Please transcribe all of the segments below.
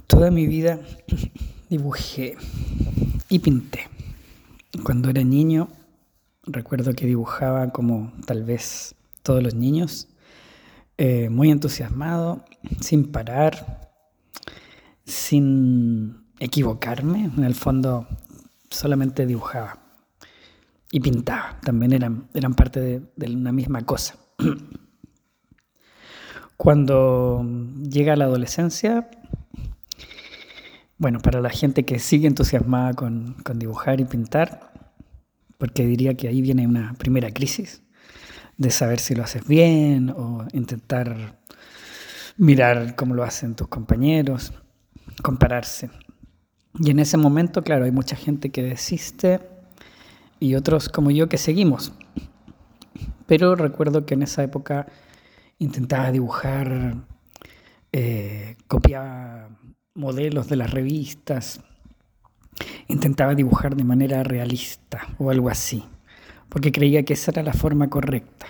Toda mi vida dibujé y pinté. Cuando era niño, recuerdo que dibujaba como tal vez todos los niños, muy entusiasmado, sin parar, sin equivocarme. En el fondo, solamente dibujaba y pintaba. También eran parte de una misma cosa. Cuando llega la adolescencia, bueno, para la gente que sigue entusiasmada con dibujar y pintar, porque diría que ahí viene una primera crisis de saber si lo haces bien o intentar mirar cómo lo hacen tus compañeros, compararse. Y en ese momento, claro, hay mucha gente que desiste y otros como yo que seguimos. Pero recuerdo que en esa época intentaba dibujar, copiaba modelos de las revistas, intentaba dibujar de manera realista o algo así, porque creía que esa era la forma correcta.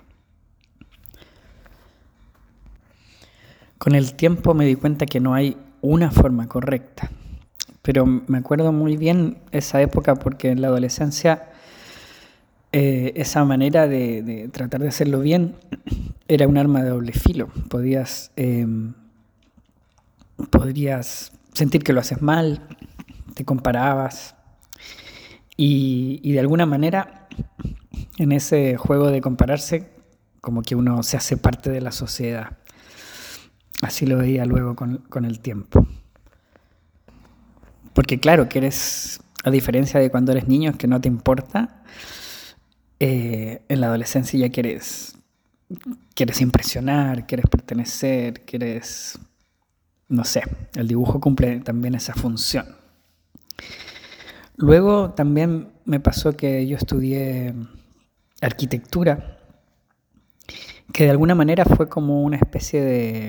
Con el tiempo me di cuenta que no hay una forma correcta, pero me acuerdo muy bien esa época porque en la adolescencia esa manera de tratar de hacerlo bien era un arma de doble filo. Podrías sentir que lo haces mal, te comparabas y de alguna manera en ese juego de compararse como que uno se hace parte de la sociedad. Así lo veía luego con el tiempo. Porque claro, que eres, a diferencia de cuando eres niño, que no te importa, en la adolescencia ya quieres impresionar, quieres pertenecer, no sé, el dibujo cumple también esa función. Luego también me pasó que yo estudié arquitectura, que de alguna manera fue como una especie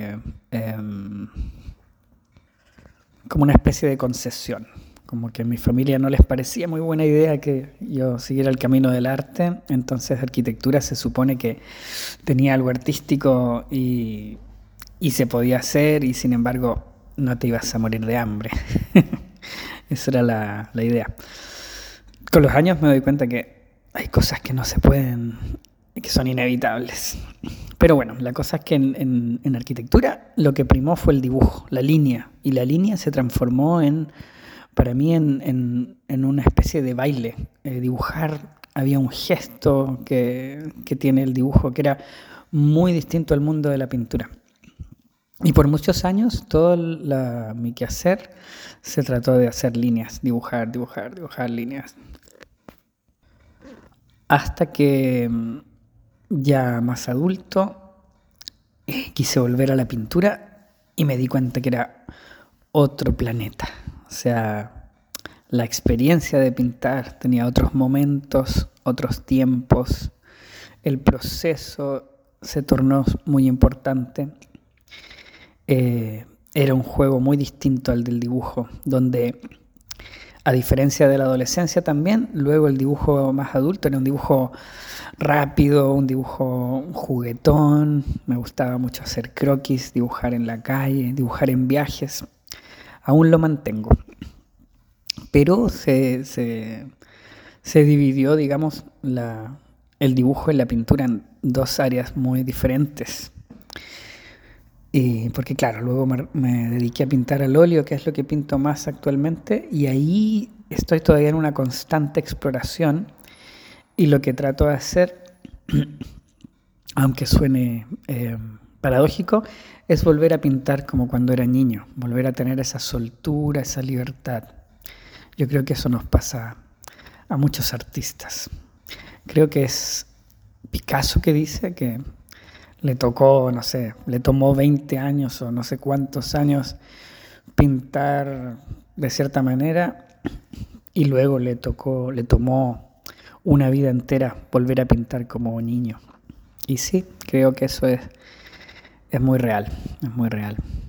de concesión. Como que a mi familia no les parecía muy buena idea que yo siguiera el camino del arte, entonces arquitectura se supone que tenía algo artístico y se podía hacer y sin embargo no te ibas a morir de hambre. Esa era la idea. Con los años me doy cuenta que hay cosas que no se pueden, que son inevitables. Pero bueno, la cosa es que en arquitectura lo que primó fue el dibujo, la línea. Y la línea se transformó para mí en una especie de baile. Dibujar, había un gesto que tiene el dibujo que era muy distinto al mundo de la pintura. Y por muchos años todo mi quehacer se trató de hacer líneas, dibujar líneas. Hasta que ya más adulto quise volver a la pintura y me di cuenta que era otro planeta. O sea, la experiencia de pintar tenía otros momentos, otros tiempos. El proceso se tornó muy importante. Era un juego muy distinto al del dibujo, donde a diferencia de la adolescencia también, luego el dibujo más adulto era un dibujo rápido, un dibujo juguetón. Me gustaba mucho hacer croquis, dibujar en la calle, dibujar en viajes. Aún lo mantengo. Pero se dividió, digamos, el dibujo y la pintura en dos áreas muy diferentes. Porque claro, luego me dediqué a pintar al óleo, que es lo que pinto más actualmente, y ahí estoy todavía en una constante exploración, y lo que trato de hacer, aunque suene paradójico, es volver a pintar como cuando era niño, volver a tener esa soltura, esa libertad. Yo creo que eso nos pasa a muchos artistas. Creo que es Picasso que dice que le tocó, no sé, le tomó 20 años o no sé cuántos años pintar de cierta manera y luego le tomó una vida entera volver a pintar como niño. Y sí, creo que eso es muy real, es muy real.